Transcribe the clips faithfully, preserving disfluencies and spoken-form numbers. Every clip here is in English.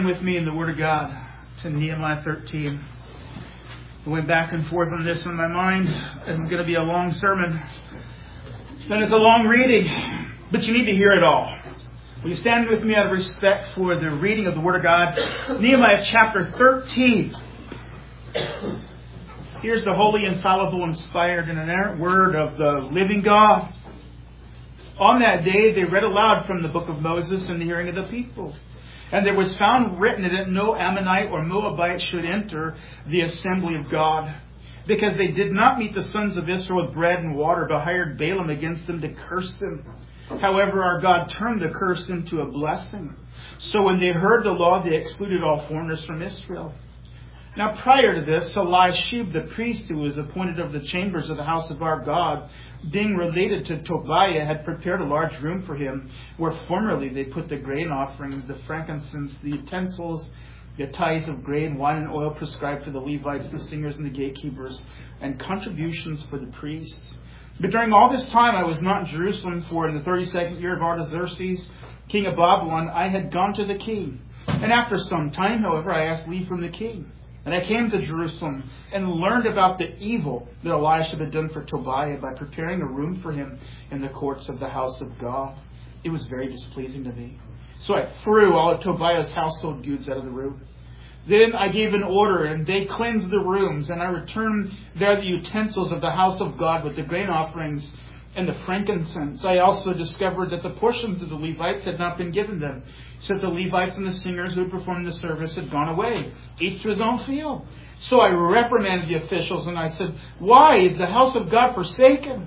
with me in the Word of God to Nehemiah thirteen. I went back and forth on this in my mind. It's going to be a long sermon. Then it's a long reading, but you need to hear it all. Will you stand with me out of respect for the reading of the Word of God? Nehemiah chapter thirteen. Here's the holy, infallible, inspired, and inerrant Word of the living God. On that day they read aloud from the book of Moses in the hearing of the people. And there was found written in it, no Ammonite or Moabite should enter the assembly of God, because they did not meet the sons of Israel with bread and water, but hired Balaam against them to curse them. However, our God turned the curse into a blessing. So when they heard the law, they excluded all foreigners from Israel. Now prior to this, Eliashib the priest, who was appointed over the chambers of the house of our God, being related to Tobiah, had prepared a large room for him, where formerly they put the grain offerings, the frankincense, the utensils, the tithes of grain, wine, and oil prescribed for the Levites, the singers, and the gatekeepers, and contributions for the priests. But during all this time I was not in Jerusalem, for in the thirty-second year of Artaxerxes, king of Babylon, I had gone to the king. And after some time, however, I asked leave from the king. And I came to Jerusalem and learned about the evil that Elisha had done for Tobiah by preparing a room for him in the courts of the house of God. It was very displeasing to me. So I threw all of Tobiah's household goods out of the room. Then I gave an order, and they cleansed the rooms, and I returned there the utensils of the house of God with the grain offerings and the frankincense. I also discovered that the portions of the Levites had not been given them, since the Levites and the singers who had performed the service had gone away, each to his own field. So I reprimanded the officials, and I said, "Why is the house of God forsaken?"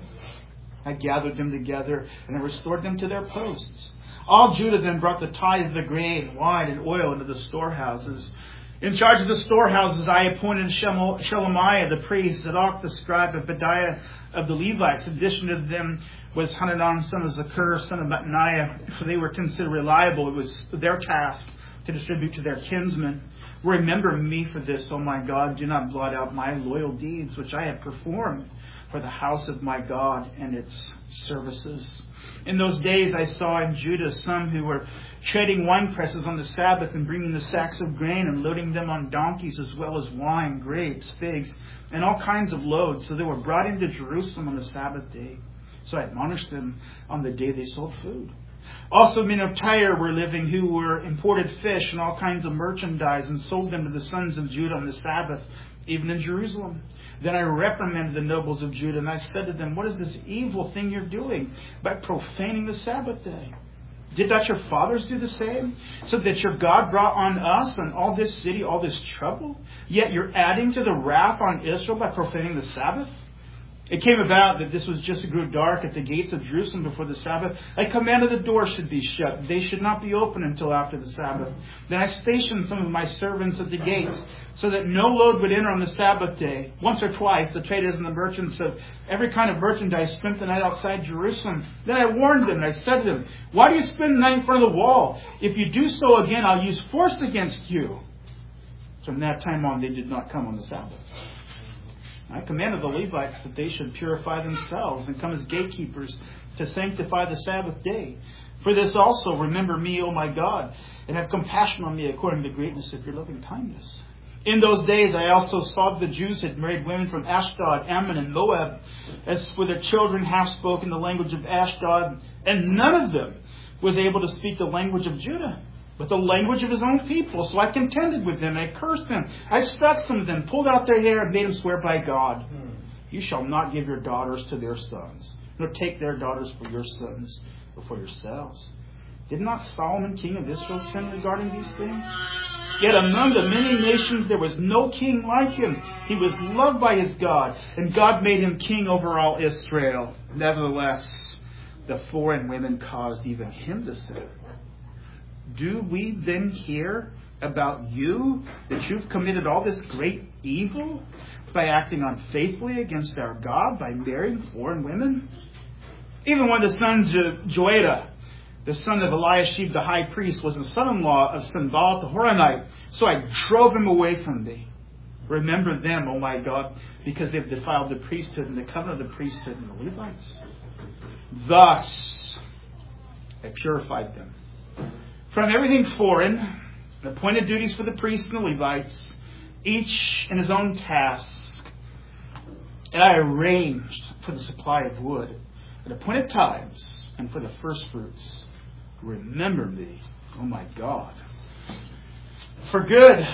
I gathered them together, and I restored them to their posts. All Judah then brought the tithes of the grain, wine, and oil into the storehouses. In charge of the storehouses, I appointed Shelemiah the priest, Zadok the scribe, and Pedaiah of the Levites. In addition to them was Hananiah, son of Zakur, son of Mattaniah, for they were considered reliable. It was their task to distribute to their kinsmen. Remember me for this, O my God. Do not blot out my loyal deeds, which I have performed for the house of my God and its services. In those days I saw in Judah some who were treading wine presses on the Sabbath and bringing the sacks of grain and loading them on donkeys, as well as wine, grapes, figs, and all kinds of loads. So they were brought into Jerusalem on the Sabbath day. So I admonished them on the day they sold food. Also men of Tyre were living, who were imported fish and all kinds of merchandise, and sold them to the sons of Judah on the Sabbath, even in Jerusalem. Then I reprimanded the nobles of Judah, and I said to them, "What is this evil thing you're doing by profaning the Sabbath day? Did not your fathers do the same? So that your God brought on us and all this city all this trouble? Yet you're adding to the wrath on Israel by profaning the Sabbath?" It came about that this was just it grew dark at the gates of Jerusalem before the Sabbath. I commanded the doors should be shut. They should not be open until after the Sabbath. Then I stationed some of my servants at the gates, so that no load would enter on the Sabbath day. Once or twice, the traders and the merchants of every kind of merchandise spent the night outside Jerusalem. Then I warned them, and I said to them, "Why do you spend the night in front of the wall? If you do so again, I'll use force against you." From that time on, they did not come on the Sabbath. I commanded the Levites that they should purify themselves and come as gatekeepers to sanctify the Sabbath day. For this also remember me, O my God, and have compassion on me according to the greatness of your loving kindness. In those days I also saw that the Jews had married women from Ashdod, Ammon, and Moab, as for their children half spoken the language of Ashdod, and none of them was able to speak the language of Judah, but the language of his own people. So I contended with them, I cursed them, I struck some of them, pulled out their hair, and made them swear by God, hmm. "You shall not give your daughters to their sons, nor take their daughters for your sons, or for yourselves." Did not Solomon, king of Israel, sin regarding these things? Yet among the many nations there was no king like him. He was loved by his God, and God made him king over all Israel. Nevertheless, the foreign women caused even him to sin. Do we then hear about you, that you've committed all this great evil by acting unfaithfully against our God, by marrying foreign women? Even one of the sons of Joiada, the son of Eliashib the high priest, was the son-in-law of Sanballat the Horonite. So I drove him away from thee. Remember them, O my God, because they've defiled the priesthood and the covenant of the priesthood and the Levites. Thus I purified them from everything foreign and appointed duties for the priests and the Levites, each in his own task. And I arranged for the supply of wood at appointed times and for the first fruits. Remember me, oh my God, for good.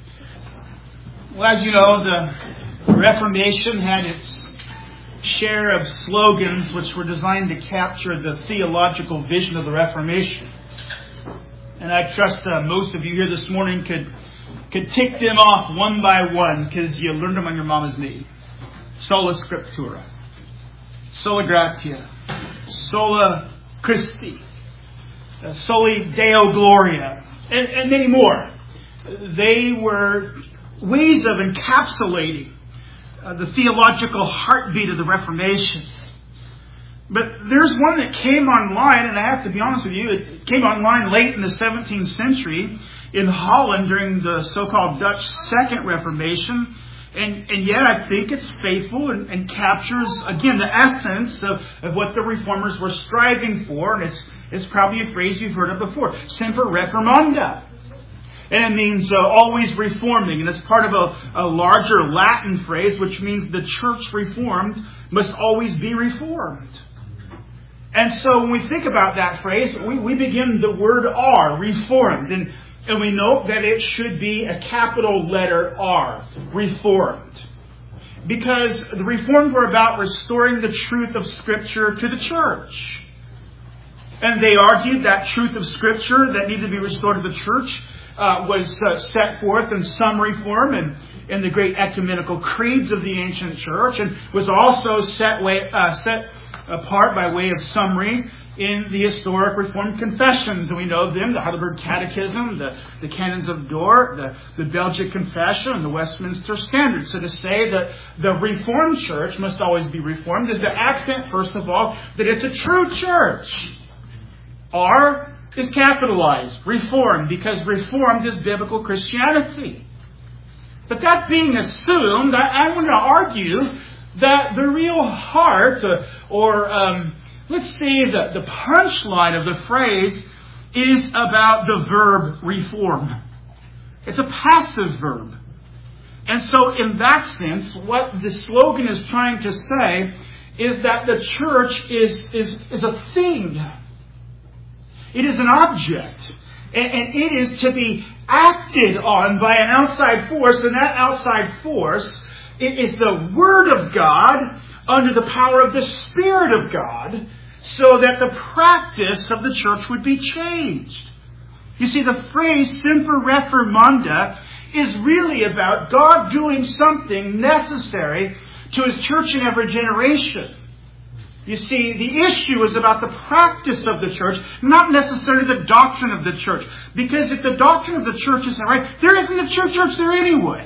Well, as you know, the Reformation had its share of slogans which were designed to capture the theological vision of the Reformation. And I trust uh, most of you here this morning could could tick them off one by one because you learned them on your mama's knee. Sola Scriptura, Sola Gratia, Sola Christi, uh, Soli Deo Gloria, and, and many more. They were ways of encapsulating uh, the theological heartbeat of the Reformation. But there's one that came online, and I have to be honest with you, it came online late in the seventeenth century in Holland during the so-called Dutch Second Reformation. And, and yet I think it's faithful and, and captures, again, the essence of, of what the Reformers were striving for. And it's, it's probably a phrase you've heard of before. Semper Reformanda. And it means uh, always reforming. And it's part of a, a larger Latin phrase, which means the church reformed must always be reformed. And so when we think about that phrase, we, we begin the word R, reformed. And And we note that it should be a capital letter R, reformed. Because the Reformed were about restoring the truth of Scripture to the church. And they argued that truth of Scripture that needed to be restored to the church uh, was uh, set forth in summary form in, in the great ecumenical creeds of the ancient church, and was also set, way, uh, set apart by way of summary in the historic Reformed confessions. And we know them, the Heidelberg Catechism, the, the Canons of Dort, the, the Belgic Confession, and the Westminster Standard. So to say that the Reformed church must always be reformed is to accent, first of all, that it's a true church. R is capitalized, reformed, because reformed is biblical Christianity. But that being assumed, I, I want to argue that the real heart, uh, or... Um, Let's see, the, the punchline of the phrase is about the verb reform. It's a passive verb. And so in that sense, what the slogan is trying to say is that the church is, is, is a thing. It is an object. And, and it is to be acted on by an outside force. And that outside force is the Word of God under the power of the Spirit of God, so that the practice of the church would be changed. You see, the phrase Semper Reformanda is really about God doing something necessary to His church in every generation. You see, the issue is about the practice of the church, not necessarily the doctrine of the church. Because if the doctrine of the church isn't right, there isn't a true church there anyway.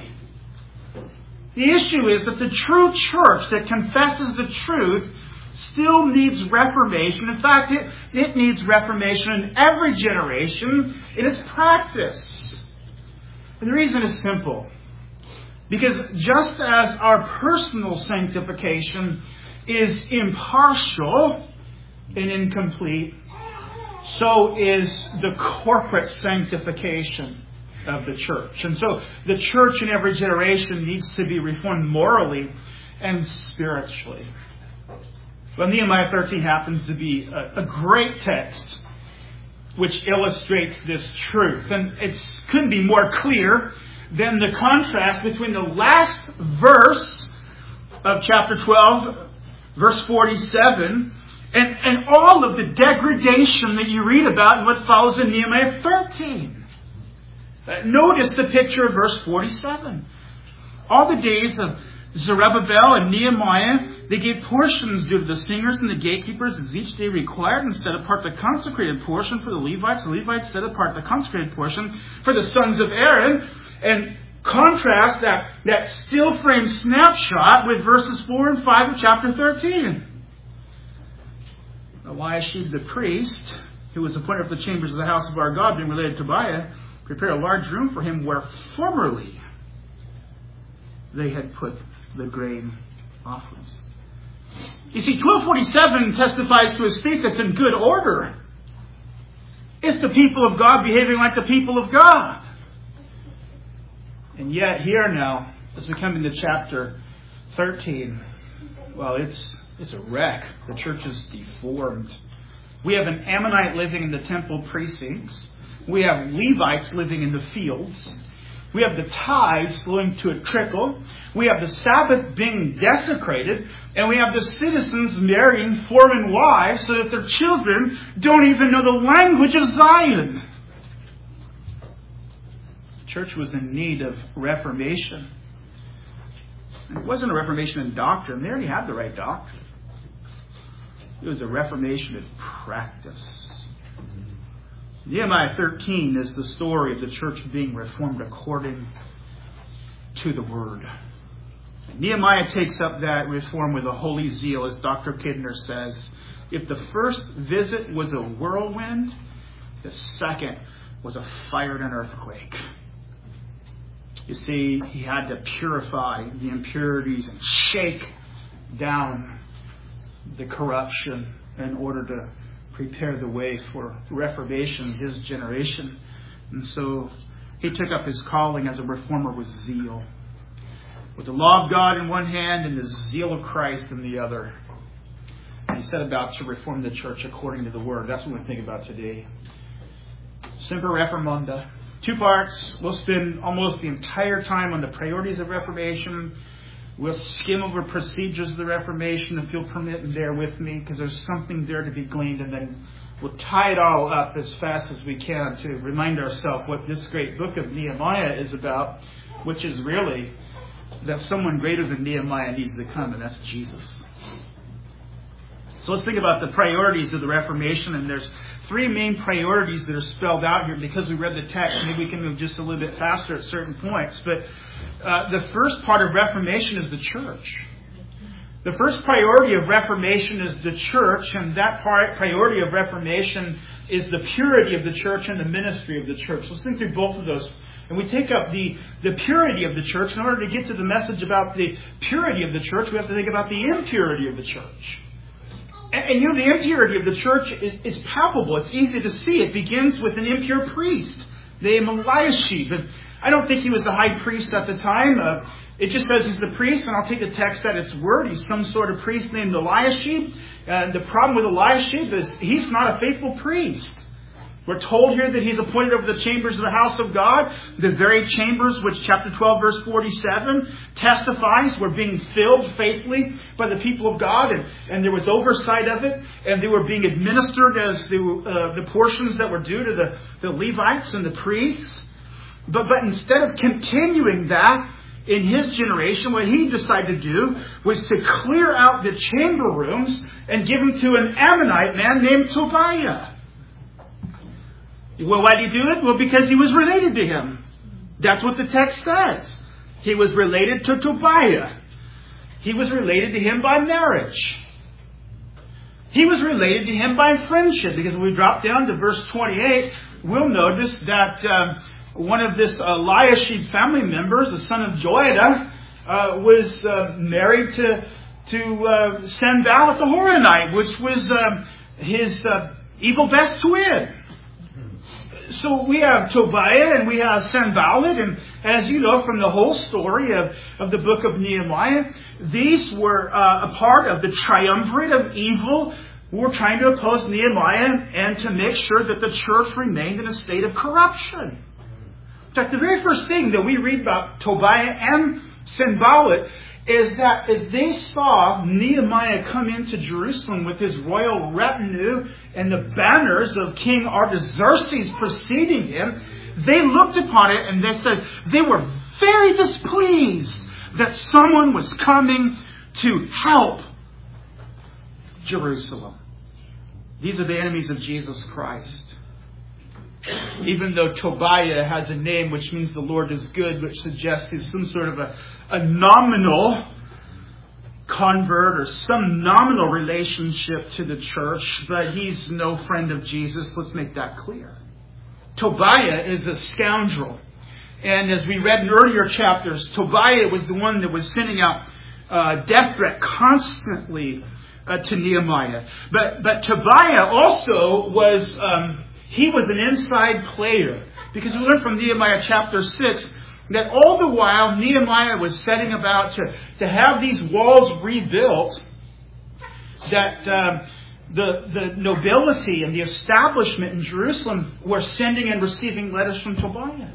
The issue is that the true church that confesses the truth still needs reformation. In fact, it, it needs reformation in every generation in its practice. And the reason is simple. Because just as our personal sanctification is impartial and incomplete, so is the corporate sanctification of the church. And so the church in every generation needs to be reformed morally and spiritually. Well, Nehemiah thirteen happens to be a, a great text which illustrates this truth. And it couldn't be more clear than the contrast between the last verse of chapter twelve, verse forty-seven, and, and all of the degradation that you read about in what follows in Nehemiah thirteen. Uh, notice the picture of verse forty-seven. All the days of Zerubbabel and Nehemiah, they gave portions due to the singers and the gatekeepers as each day required, and set apart the consecrated portion for the Levites. The Levites set apart the consecrated portion for the sons of Aaron. And contrast that, that still frame snapshot with verses four and five of chapter thirteen. Eliashib the priest, who was appointed for the chambers of the house of our God, being related to Tobiah, prepared a large room for him where formerly they had put the grain offerings. You see, twelve forty-seven testifies to a state that's in good order. It's the people of God behaving like the people of God. And yet here now, as we come into chapter thirteen, well, it's it's a wreck. The church is deformed. We have an Ammonite living in the temple precincts. We have Levites living in the fields. We have the tithes flowing to a trickle. We have the Sabbath being desecrated. And we have the citizens marrying foreign wives so that their children don't even know the language of Zion. The church was in need of reformation. It wasn't a reformation in doctrine. They already had the right doctrine. It was a reformation in practice. Nehemiah thirteen is the story of the church being reformed according to the Word. Nehemiah takes up that reform with a holy zeal, as Doctor Kidner says. If the first visit was a whirlwind, the second was a fire and an earthquake. You see, he had to purify the impurities and shake down the corruption in order to prepare the way for reformation in his generation. And so he took up his calling as a reformer with zeal, with the law of God in one hand and the zeal of Christ in the other. And he set about to reform the church according to the Word. That's what we think about today. Semper Reformanda. Two parts. We'll spend almost the entire time on the priorities of Reformation. We'll skim over procedures of the Reformation, if you'll permit and bear with me, because there's something there to be gleaned, and then we'll tie it all up as fast as we can to remind ourselves what this great book of Nehemiah is about, which is really that someone greater than Nehemiah needs to come, and that's Jesus. So let's think about the priorities of the Reformation, and there's three main priorities that are spelled out here. Because we read the text, maybe we can move just a little bit faster at certain points. But uh, the first part of Reformation is the church. The first priority of Reformation is the church, and that part, priority of Reformation is the purity of the church and the ministry of the church. Let's think through both of those. And we take up the, the purity of the church. In order to get to the message about the purity of the church, we have to think about the impurity of the church. And, and you know, the impurity of the church is, is palpable. It's easy to see. It begins with an impure priest named Eliashib. And I don't think he was the high priest at the time. Uh, it just says he's the priest, and I'll take the text at its word. He's some sort of priest named Eliashib. And the problem with Eliashib is he's not a faithful priest. We're told here that he's appointed over the chambers of the house of God, the very chambers which chapter twelve verse forty-seven testifies were being filled faithfully by the people of God, and, and there was oversight of it, and they were being administered as the, uh, the portions that were due to the, the Levites and the priests. But, but instead of continuing that in his generation, what he decided to do was to clear out the chamber rooms and give them to an Ammonite man named Tobiah. Well, why did he do it? Well, because he was related to him. That's what the text says. He was related to Tobiah. He was related to him by marriage. He was related to him by friendship. Because when we drop down to verse twenty-eight, we'll notice that uh, one of this Eliashib family members, the son of Joiada, uh, was uh, married to, to uh, Sanballat the Horonite, which was uh, his uh, evil best twin. So we have Tobiah and we have Sanballat, and as you know from the whole story of, of the book of Nehemiah, these were uh, a part of the triumvirate of evil who were trying to oppose Nehemiah and to make sure that the church remained in a state of corruption. In fact, the very first thing that we read about Tobiah and Sanballat is that as they saw Nehemiah come into Jerusalem with his royal retinue and the banners of King Artaxerxes preceding him, they looked upon it and they said they were very displeased that someone was coming to help Jerusalem. These are the enemies of Jesus Christ. Even though Tobiah has a name which means the Lord is good, which suggests he's some sort of a, a nominal convert or some nominal relationship to the church, but he's no friend of Jesus. Let's make that clear. Tobiah is a scoundrel. And as we read in earlier chapters, Tobiah was the one that was sending out uh, death threat constantly uh, to Nehemiah. But, but Tobiah also was... Um, He was an inside player. Because we learn from Nehemiah chapter six that all the while Nehemiah was setting about to, to have these walls rebuilt, that um, the, the nobility and the establishment in Jerusalem were sending and receiving letters from Tobiah.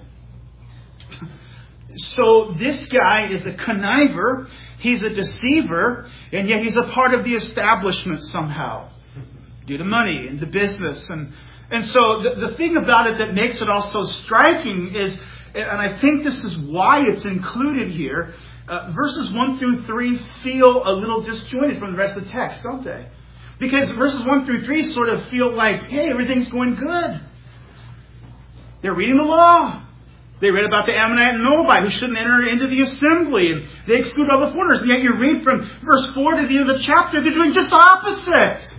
So this guy is a conniver, he's a deceiver, and yet he's a part of the establishment somehow, due to money and the business. And, and so the, the thing about it that makes it also striking is, and I think this is why it's included here, uh, verses one through three feel a little disjointed from the rest of the text, don't they? Because verses one through three sort of feel like, hey, everything's going good. They're reading the law. They read about the Ammonite and Moabite who shouldn't enter into the assembly, and they exclude all the foreigners. And yet you read from verse four to the end of the chapter, they're doing just the opposite.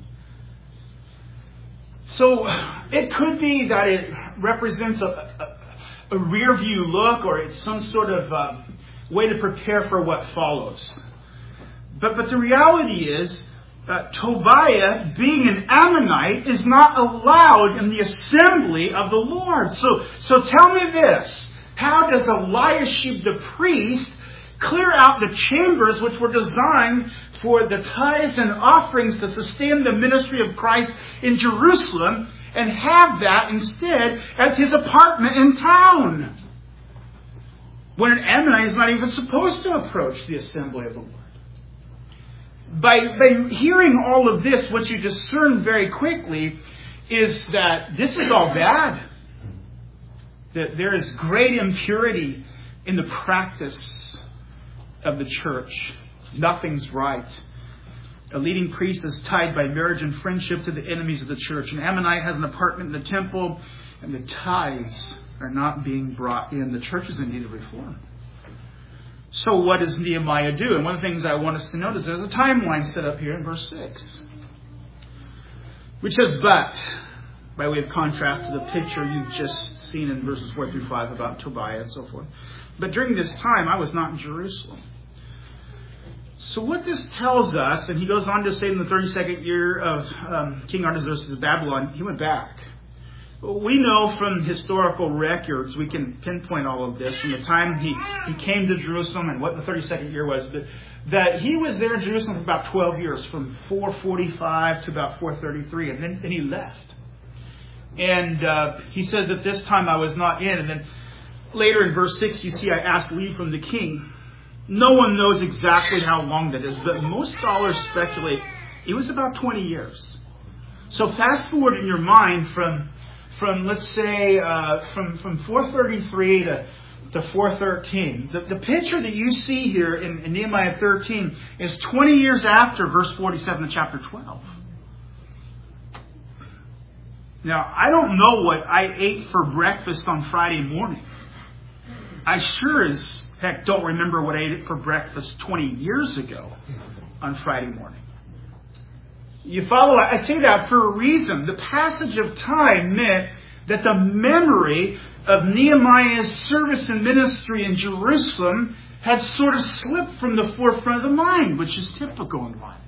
So it could be that it represents a, a, a rear view look, or it's some sort of uh, way to prepare for what follows. But but the reality is, Uh, Tobiah, being an Ammonite, is not allowed in the assembly of the Lord. So, so tell me this. How does Eliashib the priest clear out the chambers which were designed for the tithes and offerings to sustain the ministry of Christ in Jerusalem, and have that instead as his apartment in town, when an Ammonite is not even supposed to approach the assembly of the Lord? By, by hearing all of this, what you discern very quickly is that this is all bad. That there is great impurity in the practice of the church. Nothing's right. A leading priest is tied by marriage and friendship to the enemies of the church. An Ammonite has an apartment in the temple, and the tithes are not being brought in. The church is in need of reform. So what does Nehemiah do? And one of the things I want us to notice, there's a timeline set up here in verse six. Which says, but, by way of contrast to the picture you've just seen in verses four through five about Tobiah and so forth. But during this time, I was not in Jerusalem. So what this tells us, and he goes on to say in the thirty-second year of um, King Artaxerxes of Babylon, he went back. We know from historical records, we can pinpoint all of this, from the time he, he came to Jerusalem and what the thirty-second year was, that, that he was there in Jerusalem for about twelve years, from four forty-five to about four thirty-three, and then and he left. And uh, he says that this time I was not in, and then later in verse six, you see I asked leave from the king. No one knows exactly how long that is, but most scholars speculate it was about twenty years. So fast forward in your mind from From, let's say, uh, from, from four thirty-three to, to four thirteen. The, the picture that you see here in, in Nehemiah thirteen is twenty years after verse forty-seven of chapter twelve. Now, I don't know what I ate for breakfast on Friday morning. I sure as heck don't remember what I ate for breakfast twenty years ago on Friday morning. You follow? I say that for a reason. The passage of time meant that the memory of Nehemiah's service and ministry in Jerusalem had sort of slipped from the forefront of the mind, which is typical in life.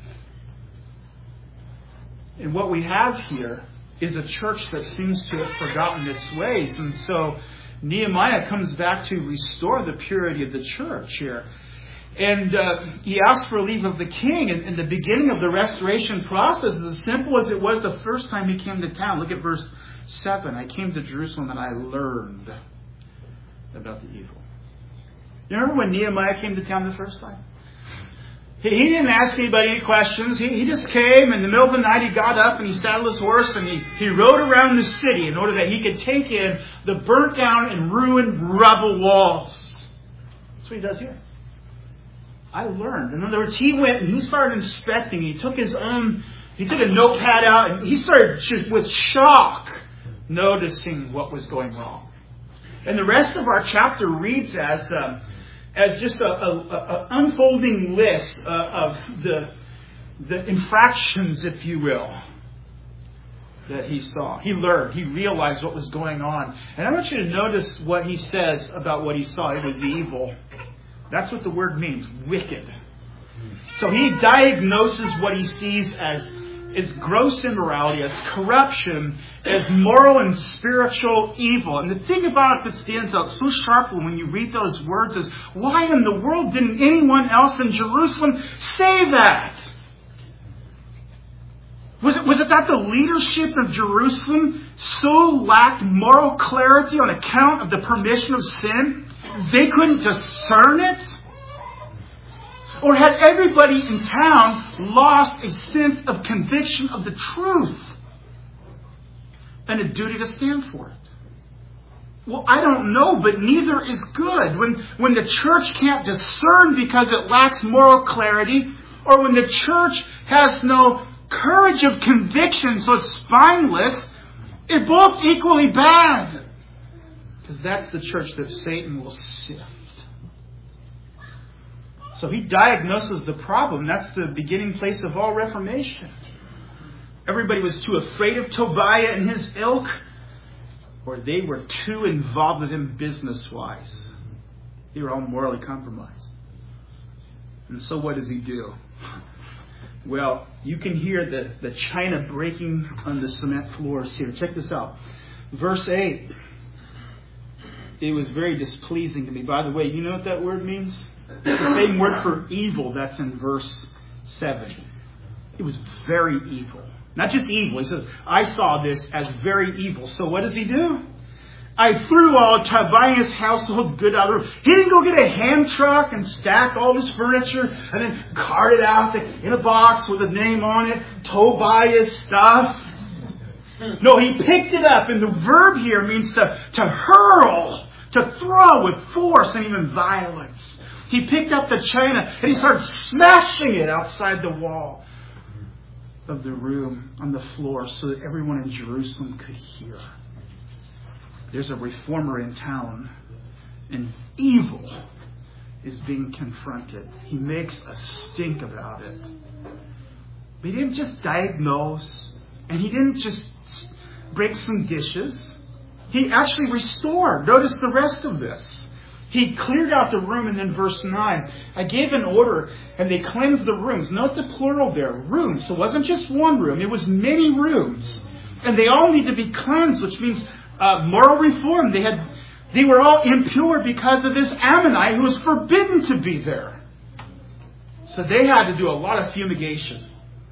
And what we have here is a church that seems to have forgotten its ways. And so Nehemiah comes back to restore the purity of the church here. And uh, he asked for leave of the king. And, and the beginning of the restoration process is as simple as it was the first time he came to town. Look at verse seven. I came to Jerusalem and I learned about the evil. You remember when Nehemiah came to town the first time? He, he didn't ask anybody any questions. He, he just came. In the middle of the night, he got up and he saddled his horse and he, he rode around the city in order that he could take in the burnt down and ruined rubble walls. That's what he does here. I learned. In other words, he went and he started inspecting. He took his own, he took a notepad out and he started just with shock noticing what was going wrong. And the rest of our chapter reads as uh, as just a, a, a unfolding list uh, of the the infractions, if you will, that he saw. He learned. He realized what was going on. And I want you to notice what he says about what he saw. It was evil. That's what the word means, wicked. So he diagnoses what he sees as as gross immorality, as corruption, as moral and spiritual evil. And the thing about it that stands out so sharply when you read those words is, why in the world didn't anyone else in Jerusalem say that? Was it, was it that the leadership of Jerusalem so lacked moral clarity on account of the permission of sin, they couldn't discern it? Or had everybody in town lost a sense of conviction of the truth and a duty to stand for it? Well, I don't know, but neither is good. When, when the church can't discern because it lacks moral clarity, or when the church has no courage of conviction, so it's spineless, it's both equally bad. Because that's the church that Satan will sift. So he diagnoses the problem. That's the beginning place of all Reformation. Everybody was too afraid of Tobiah and his ilk, or they were too involved with him business-wise. They were all morally compromised. And so what does he do? Well, you can hear the, the china breaking on the cement floors here. Check this out. Verse eight. It was very displeasing to me. By the way, you know what that word means? It's the same word for evil that's in verse seven. It was very evil. Not just evil. He says, I saw this as very evil. So what does he do? I threw all Tobiah's household good out of the room. He didn't go get a hand truck and stack all his furniture and then cart it out in a box with a name on it. Tobiah's stuff. No, he picked it up. And the verb here means to, to hurl, to throw with force and even violence. He picked up the china and he started smashing it outside the wall of the room on the floor so that everyone in Jerusalem could hear. There's a reformer in town, and evil is being confronted. He makes a stink about it. But he didn't just diagnose, and he didn't just break some dishes. He actually restored. Notice the rest of this. He cleared out the room, and then verse nine, I gave an order, and they cleansed the rooms. Note the plural there, rooms. So it wasn't just one room, it was many rooms. And they all need to be cleansed, which means uh, moral reform. They had, they were all impure because of this Ammonite who was forbidden to be there. So they had to do a lot of fumigation.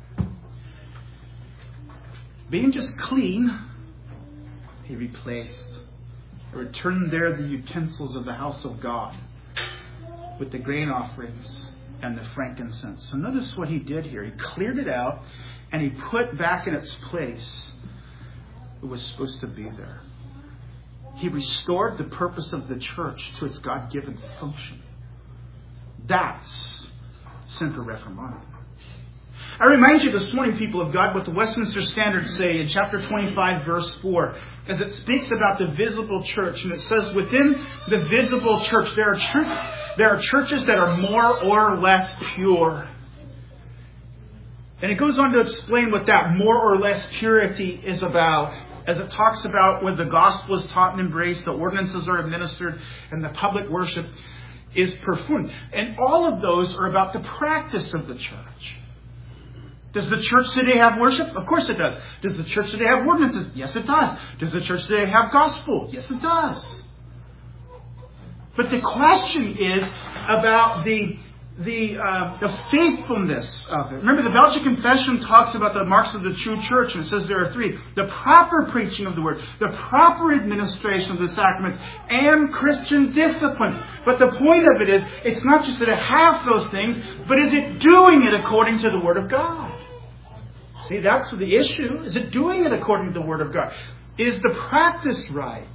Being just clean, he replaced. Returned there the utensils of the house of God with the grain offerings and the frankincense. So notice what he did here. He cleared it out and he put back in its place it was supposed to be there. He restored the purpose of the church to its God-given function. That's Semper Reformanda. I remind you this morning, people of God, what the Westminster Standards say in chapter twenty-five, verse four, as it speaks about the visible church. And it says, within the visible church, there are, church, there are churches that are more or less pure. And it goes on to explain what that more or less purity is about. As it talks about when the gospel is taught and embraced, the ordinances are administered, and the public worship is performed. And all of those are about the practice of the church. Does the church today have worship? Of course it does. Does the church today have ordinances? Yes, it does. Does the church today have gospel? Yes, it does. But the question is about the the uh, the faithfulness of it. Remember, the Belgian Confession talks about the marks of the true church, and it says there are three. The proper preaching of the word, the proper administration of the sacraments, and Christian discipline. But the point of it is, it's not just that it has those things, but is it doing it according to the Word of God? See, that's the issue. Is it doing it according to the Word of God? Is the practice right?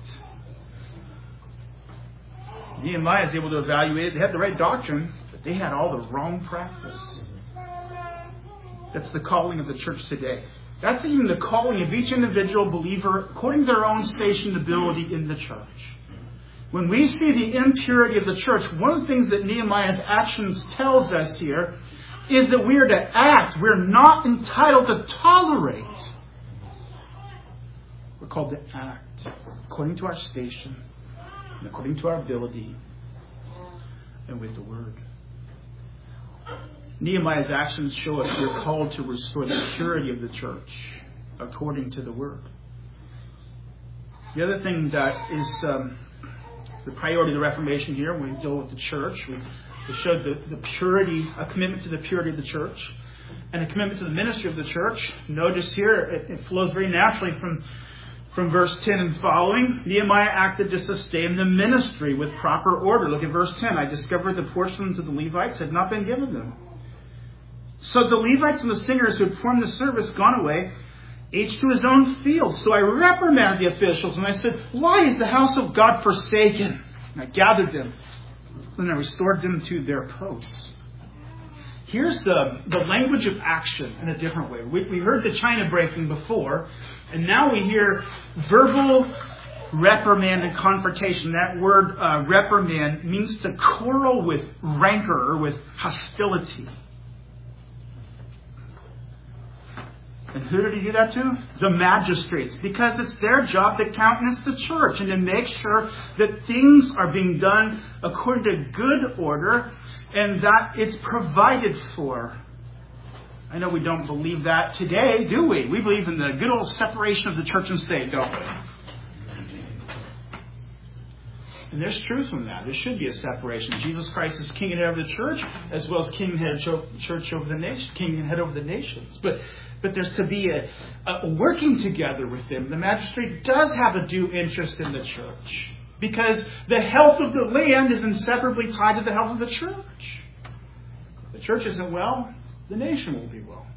Nehemiah is able to evaluate it. They had the right doctrine, but they had all the wrong practice. That's the calling of the church today. That's even the calling of each individual believer according to their own station and ability in the church. When we see the impurity of the church, one of the things that Nehemiah's actions tells us here is that we are to act. We're not entitled to tolerate. We're called to act according to our station and according to our ability and with the Word. Nehemiah's actions show us we're called to restore the purity of the church according to the Word. The other thing that is um, the priority of the Reformation here, when we deal with the church, we, we showed the, the purity, a commitment to the purity of the church, and a commitment to the ministry of the church. Notice here, it, it flows very naturally from, from verse ten and following. Nehemiah acted to sustain the ministry with proper order. Look at verse ten. I discovered the portions of the Levites had not been given them. So the Levites and the singers who had performed the service gone away, each to his own field. So I reprimanded the officials, and I said, why is the house of God forsaken? And I gathered them, and I restored them to their posts. Here's the, the language of action in a different way. We, we heard the China breaking before, and now we hear verbal reprimand and confrontation. That word uh, reprimand means to quarrel with rancor or with hostility. And who did he do that to? The magistrates. Because it's their job to countenance the church and to make sure that things are being done according to good order and that it's provided for. I know we don't believe that today, do we? We believe in the good old separation of the church and state, don't we? And there's truth in that. There should be a separation. Jesus Christ is king and head of the church, as well as king and head of church over the nation, king and head over the nations. But But there's to be a, a working together with them. The magistrate does have a due interest in the church because the health of the land is inseparably tied to the health of the church. If the church isn't well, the nation won't be well.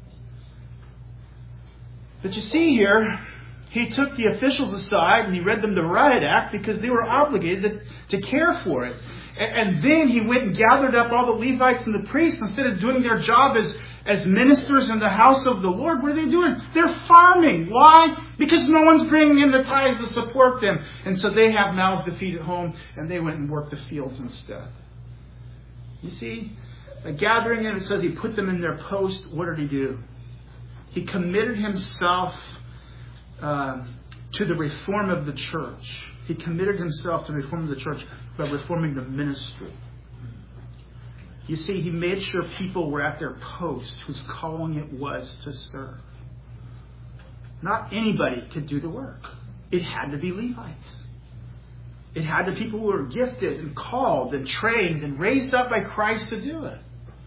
But you see here, he took the officials aside and he read them the riot act because they were obligated to, to care for it. And, and then he went and gathered up all the Levites and the priests instead of doing their job as As ministers in the house of the Lord. What are they doing? They're farming. Why? Because no one's bringing in the tithes to support them. And so they have mouths to feed at home, and they went and worked the fields instead. You see, a gathering, and it says he put them in their post. What did he do? He committed himself uh, to the reform of the church. He committed himself to the reform of the church by reforming the ministry. You see, he made sure people were at their post whose calling it was to serve. Not anybody could do the work. It had to be Levites. It had to be people who were gifted and called and trained and raised up by Christ to do it.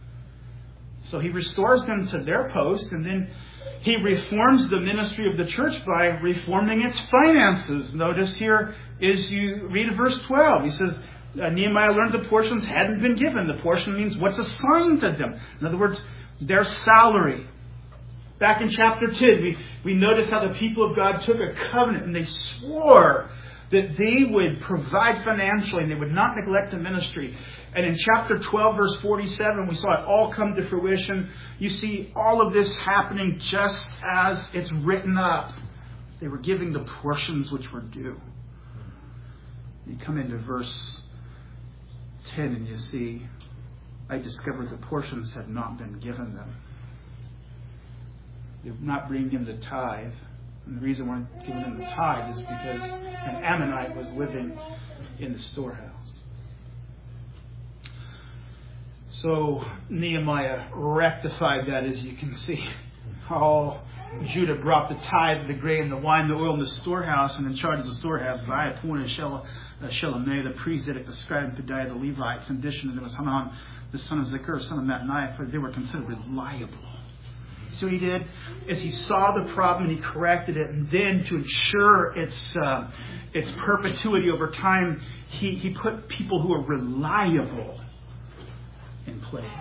So he restores them to their post, and then he reforms the ministry of the church by reforming its finances. Notice here is you read verse twelve. He says, Uh, Nehemiah learned the portions hadn't been given. The portion means what's assigned to them. In other words, their salary. Back in chapter ten, we, we noticed how the people of God took a covenant and they swore that they would provide financially and they would not neglect the ministry. And in chapter twelve, verse forty-seven, we saw it all come to fruition. You see all of this happening just as it's written up. They were giving the portions which were due. You come into verse ten and you see, I discovered the portions had not been given them. They were not bringing him the tithe. And the reason we're not giving him the tithe is because an Ammonite was living in the storehouse. So Nehemiah rectified that, as you can see. All Judah brought the tithe, the grain, the wine, the oil in the storehouse, and in charge of the storehouse, I appointed Shelemah, the priest, Zadok, the scribe, and Pedaiah, the Levites. In addition, there was Hanan, the son of Zakur, son of Mattaniah, for they were considered reliable. So he did is he saw the problem and he corrected it, and then to ensure its uh, its perpetuity over time, he, he put people who are reliable in place.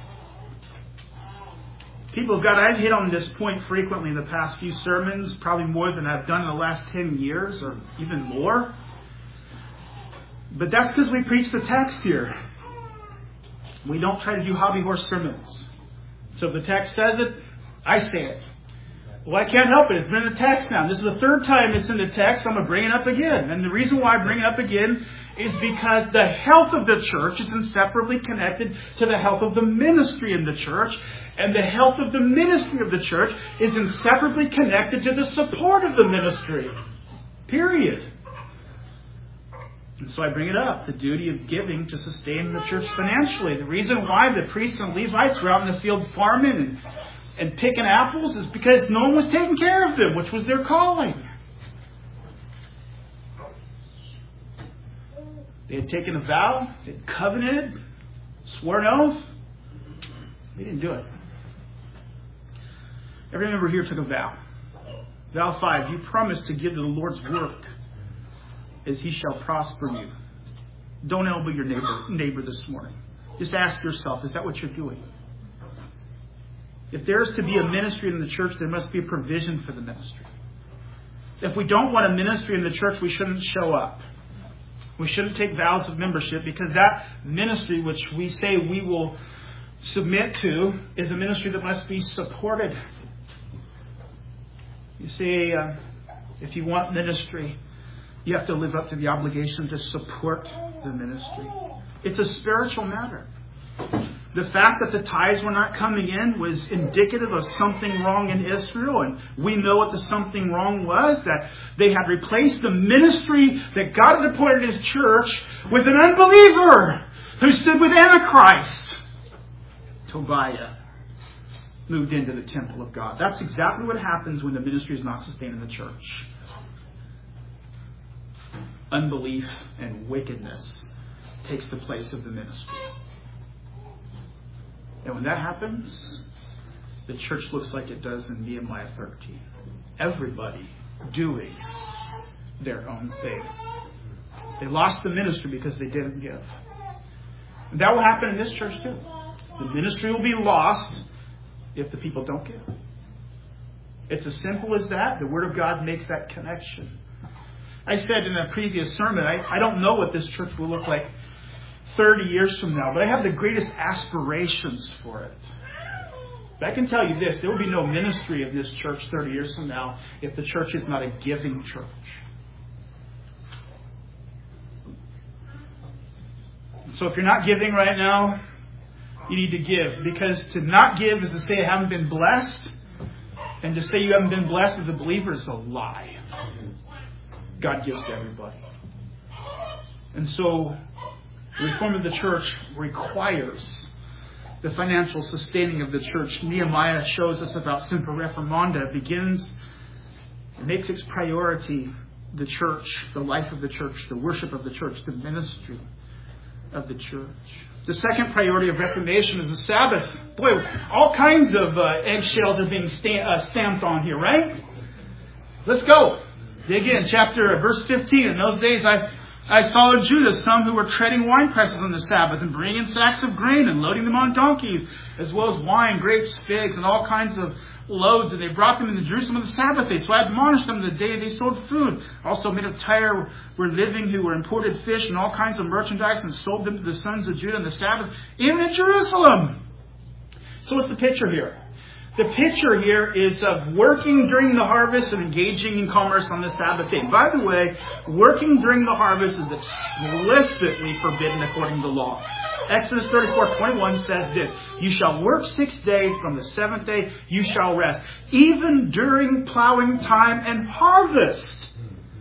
People of God, I've hit on this point frequently in the past few sermons, probably more than I've done in the last ten years or even more. But that's because we preach the text here. We don't try to do hobby horse sermons. So if the text says it, I say it. Well, I can't help it. It's been in the text now. This is the third time it's in the text. So I'm going to bring it up again. And the reason why I bring it up again is because the health of the church is inseparably connected to the health of the ministry in the church. And the health of the ministry of the church is inseparably connected to the support of the ministry. Period. And so I bring it up, the duty of giving to sustain the church financially. The reason why the priests and Levites were out in the field farming and, and picking apples is because no one was taking care of them, which was their calling. They had taken a vow, they had covenanted, swore an oath. They didn't do it. Every member here took a vow. Vow five, you promise to give to the Lord's work as He shall prosper you. Don't elbow your neighbor, neighbor this morning. Just ask yourself, is that what you're doing? If there is to be a ministry in the church, there must be a provision for the ministry. If we don't want a ministry in the church, we shouldn't show up. We shouldn't take vows of membership, because that ministry which we say we will submit to is a ministry that must be supported. You see, uh, if you want ministry, you have to live up to the obligation to support the ministry. It's a spiritual matter. The fact that the tithes were not coming in was indicative of something wrong in Israel. And we know what the something wrong was. That they had replaced the ministry that God had appointed His church with an unbeliever who stood with Antichrist. Tobiah moved into the temple of God. That's exactly what happens when the ministry is not sustained in the church. Unbelief and wickedness takes the place of the ministry. And when that happens, the church looks like it does in Nehemiah thirteen. Everybody doing their own thing. They lost the ministry because they didn't give. And that will happen in this church too. The ministry will be lost if the people don't give. It's as simple as that. The Word of God makes that connection. I said in a previous sermon, I, I don't know what this church will look like thirty years from now, but I have the greatest aspirations for it. But I can tell you this, there will be no ministry of this church thirty years from now if the church is not a giving church. So if you're not giving right now, you need to give. Because to not give is to say I haven't been blessed. And to say you haven't been blessed as a believer is a lie. God gives to everybody. And so the reform of the church requires the financial sustaining of the church. Nehemiah shows us about Semper Reformanda. It begins, it makes its priority the church, the life of the church, the worship of the church, the ministry of the church. The second priority of Reformation is the Sabbath. Boy, all kinds of uh, eggshells are being sta- uh, stamped on here, right? Let's go. Dig in. Chapter, uh, verse fifteen. In those days I I saw in Judah some who were treading wine presses on the Sabbath and bringing in sacks of grain and loading them on donkeys, as well as wine, grapes, figs, and all kinds of loads. And they brought them into Jerusalem on the Sabbath day. So I admonished them the day they sold food. Also men of Tyre were living who were imported fish and all kinds of merchandise and sold them to the sons of Judah on the Sabbath, even in Jerusalem. So what's the picture here? The picture here is of working during the harvest and engaging in commerce on the Sabbath day. By the way, working during the harvest is explicitly forbidden according to law. Exodus thirty-four twenty-one says this: you shall work six days, from the seventh day you shall rest, even during plowing time and harvest.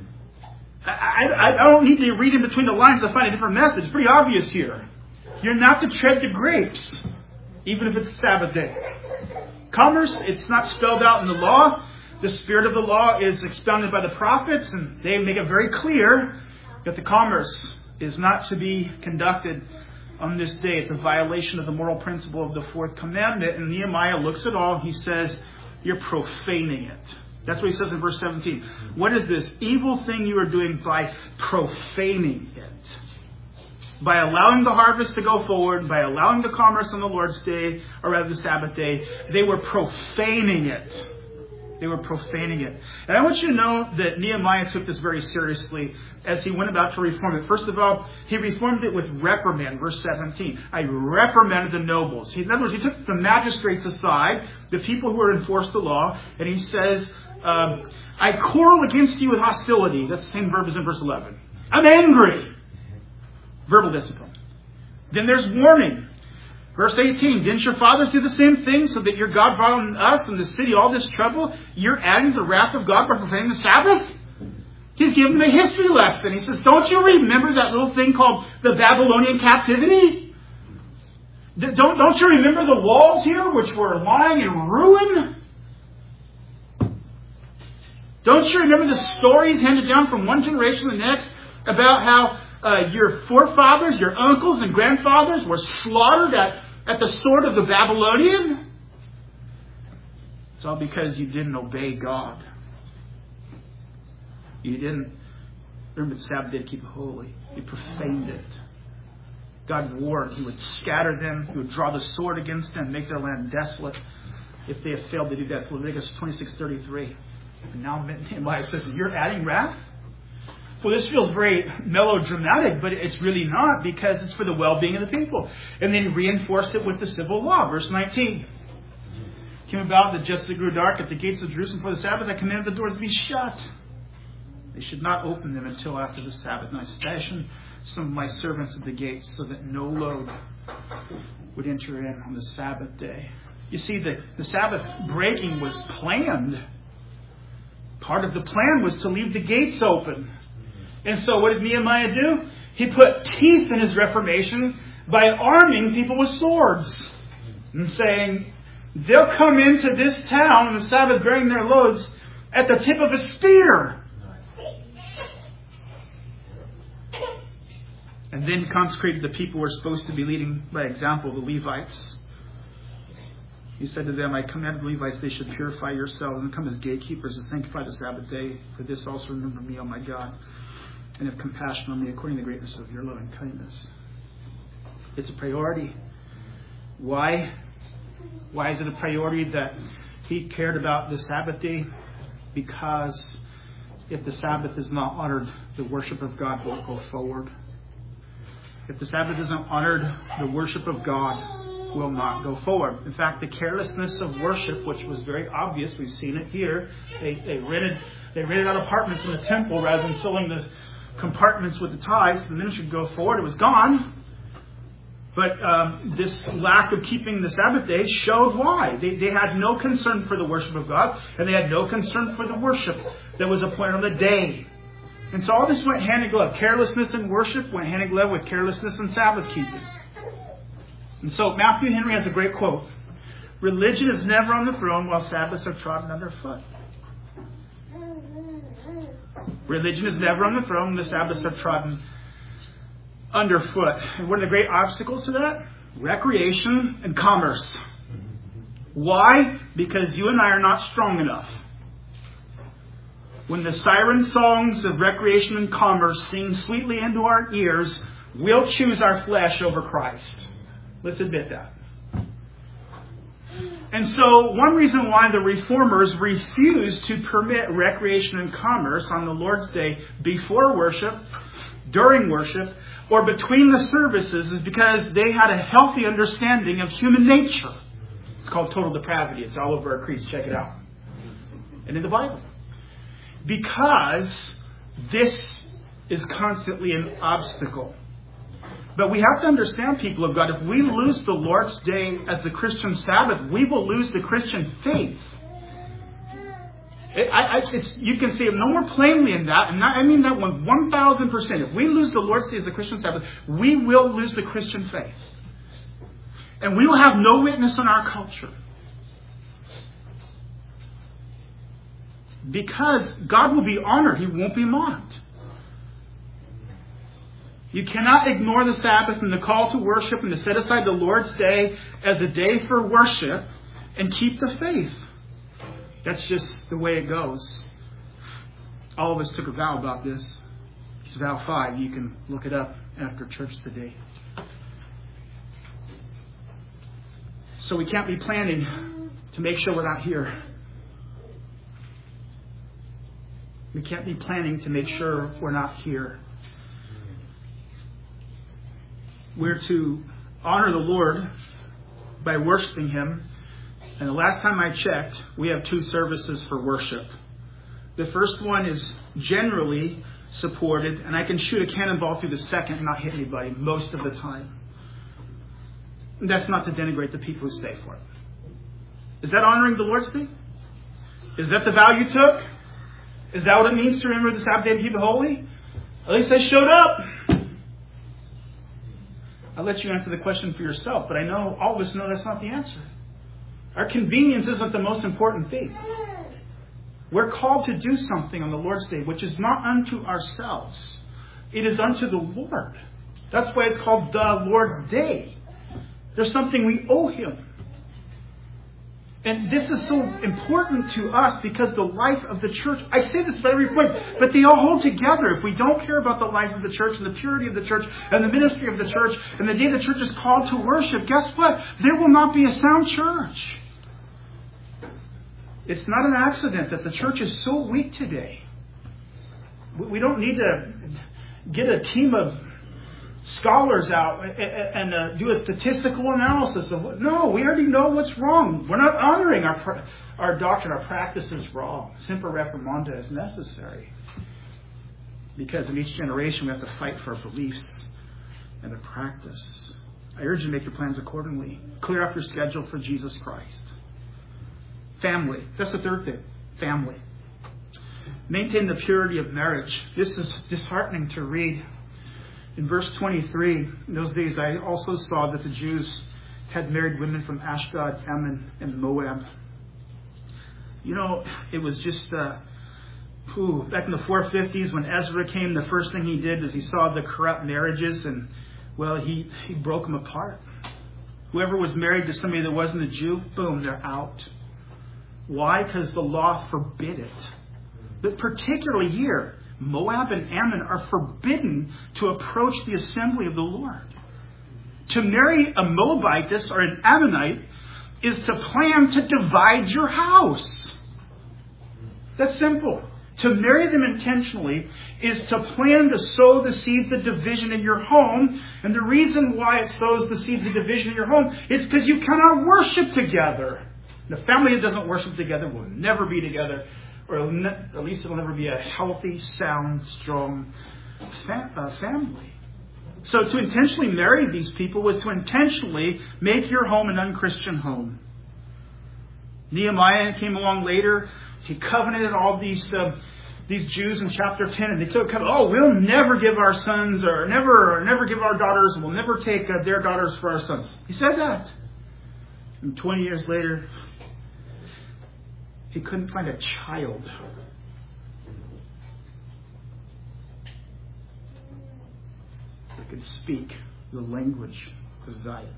I, I, I don't need to read in between the lines to find a different message. It's pretty obvious here. You're not to tread the grapes, even if it's Sabbath day. Commerce, it's not spelled out in the law. The spirit of the law is expounded by the prophets, and they make it very clear that the commerce is not to be conducted on this day. It's a violation of the moral principle of the fourth commandment. And Nehemiah looks at all. He says, you're profaning it. That's what he says in verse seventeen. What is this evil thing you are doing by profaning it? By allowing the harvest to go forward, by allowing the commerce on the Lord's day, or rather the Sabbath day, they were profaning it. They were profaning it. And I want you to know that Nehemiah took this very seriously as he went about to reform it. First of all, he reformed it with reprimand, verse seventeen. I reprimanded the nobles. In other words, he took the magistrates aside, the people who had enforced the law, and he says, um, I quarrel against you with hostility. That's the same verb as in verse eleven. I'm angry. Verbal discipline. Then there's warning. Verse eighteen, didn't your fathers do the same thing so that your God brought on us and the city all this trouble? You're adding to the wrath of God by profaning the Sabbath? He's giving them a history lesson. He says, don't you remember that little thing called the Babylonian captivity? Don't, don't you remember the walls here which were lying in ruin? Don't you remember the stories handed down from one generation to the next about how uh, your forefathers, your uncles and grandfathers were slaughtered at, at the sword of the Babylonian? It's all because you didn't obey God. You didn't remember the Sabbath day to keep it holy. You profaned it. God warned He would scatter them. He would draw the sword against them, make their land desolate if they have failed to do that. It's Leviticus twenty-six thirty-three. And now Nehemiah says, you're adding wrath? Well, this feels very melodramatic, but it's really not, because it's for the well-being of the people. And then he reinforced it with the civil law. Verse nineteen. It came about that just as it grew dark at the gates of Jerusalem for the Sabbath, I commanded the doors to be shut. They should not open them until after the Sabbath. And I stationed some of my servants at the gates so that no load would enter in on the Sabbath day. You see, the, the Sabbath breaking was planned. Part of the plan was to leave the gates open. And so what did Nehemiah do? He put teeth in his reformation by arming people with swords and saying, they'll come into this town on the Sabbath bearing their loads at the tip of a spear. And then consecrated the people who were supposed to be leading by example, the Levites. He said to them, I commanded the Levites they should purify yourselves and come as gatekeepers to sanctify the Sabbath day. For this also remember me, O my God, and have compassion on me according to the greatness of your loving kindness. It's a priority. Why? Why is it a priority that he cared about the Sabbath day? Because if the Sabbath is not honored, the worship of God won't go forward. If the Sabbath isn't honored, the worship of God will not go forward. In fact, the carelessness of worship, which was very obvious, we've seen it here. They, they rented they rented out apartments in the temple rather than filling the compartments with the tithes. The ministry would go forward. It was gone. But um, this lack of keeping the Sabbath day showed why. They, they had no concern for the worship of God, and they had no concern for the worship that was appointed on the day. And so all this went hand in glove. Carelessness in worship went hand in glove with carelessness in Sabbath keeping. And so Matthew Henry has a great quote. Religion is never on the throne while Sabbaths are trodden underfoot. Religion is never on the throne when the Sabbaths are trodden underfoot. And what are the great obstacles to that? Recreation and commerce. Why? Because you and I are not strong enough. When the siren songs of recreation and commerce sing sweetly into our ears, we'll choose our flesh over Christ. Let's admit that. And so one reason why the reformers refused to permit recreation and commerce on the Lord's Day before worship, during worship, or between the services is because they had a healthy understanding of human nature. It's called total depravity. It's all over our creeds. Check it out. And in the Bible. Because this is constantly an obstacle. But we have to understand, people of God, if we lose the Lord's Day as the Christian Sabbath, we will lose the Christian faith. It, I, I, it's, you can see it no more plainly in that, and not, I mean that one, one thousand percent. If we lose the Lord's Day as the Christian Sabbath, we will lose the Christian faith. And we will have no witness in our culture. Because God will be honored. He won't be mocked. You cannot ignore the Sabbath and the call to worship and to set aside the Lord's Day as a day for worship and keep the faith. That's just the way it goes. All of us took a vow about this. It's vow five. You can look it up after church today. So we can't be planning to make sure we're not here. We can't be planning to make sure we're not here. We're to honor the Lord by worshiping Him. And the last time I checked, we have two services for worship. The first one is generally supported, and I can shoot a cannonball through the second and not hit anybody most of the time. And that's not to denigrate the people who stay for it. Is that honoring the Lord's Day? Is that the vow you took? Is that what it means to remember the Sabbath day and keep it holy? At least they showed up. I'll let you answer the question for yourself, but I know all of us know that's not the answer. Our convenience isn't the most important thing. We're called to do something on the Lord's Day, which is not unto ourselves. It is unto the Lord. That's why it's called the Lord's Day. There's something we owe Him. And this is so important to us because the life of the church, I say this at every point, but they all hold together. If we don't care about the life of the church and the purity of the church and the ministry of the church and the day the church is called to worship, guess what? There will not be a sound church. It's not an accident that the church is so weak today. We don't need to get a team of scholars out and uh, do a statistical analysis of what. No, we already know what's wrong. We're not honoring our our doctrine. Our practice is wrong. Semper reprimanda is necessary. Because in each generation we have to fight for our beliefs and the practice. I urge you to make your plans accordingly. Clear up your schedule for Jesus Christ. Family. That's the third thing. Family. Maintain the purity of marriage. This is disheartening to read. In verse twenty-three, in those days I also saw that the Jews had married women from Ashdod, Ammon, and Moab. You know, it was just, uh, whew, back in the four fifties when Ezra came, the first thing he did is he saw the corrupt marriages and, well, he, he broke them apart. Whoever was married to somebody that wasn't a Jew, boom, they're out. Why? Because the law forbid it. But particularly here, Moab and Ammon are forbidden to approach the assembly of the Lord. To marry a Moabitess or an Ammonite is to plan to divide your house. That's simple. To marry them intentionally is to plan to sow the seeds of division in your home. And the reason why it sows the seeds of division in your home is because you cannot worship together. The family that doesn't worship together will never be together. Or at least it'll never be a healthy, sound, strong fa- uh, family. So to intentionally marry these people was to intentionally make your home an unchristian home. Nehemiah came along later. He covenanted all these uh, these Jews in chapter ten, and they took a covenant. Oh, we'll never give our sons, or never, or never give our daughters, and we'll never take uh, their daughters for our sons. He said that. And twenty years later, he couldn't find a child that could speak the language of Zion.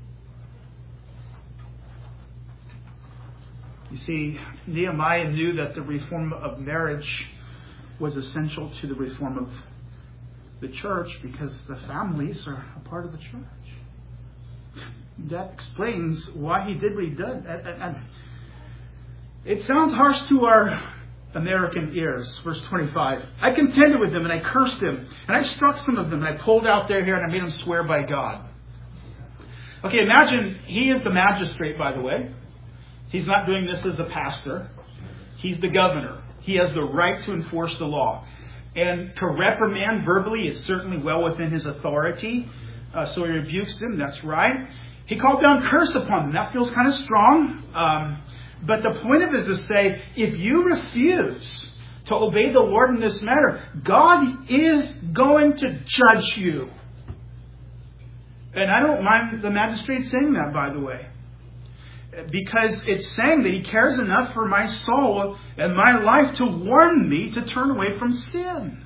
You see, Nehemiah knew that the reform of marriage was essential to the reform of the church because the families are a part of the church. That explains why he did what he did. And, and, It sounds harsh to our American ears. Verse twenty-five. I contended with them and I cursed them. And I struck some of them and I pulled out their hair and I made them swear by God. Okay, imagine he is the magistrate, by the way. He's not doing this as a pastor. He's the governor. He has the right to enforce the law. And to reprimand verbally is certainly well within his authority. Uh, so he rebukes them. That's right. He called down curse upon them. That feels kind of strong. Um... But the point of it is to say, if you refuse to obey the Lord in this matter, God is going to judge you. And I don't mind the magistrate saying that, by the way. Because it's saying that He cares enough for my soul and my life to warn me to turn away from sin.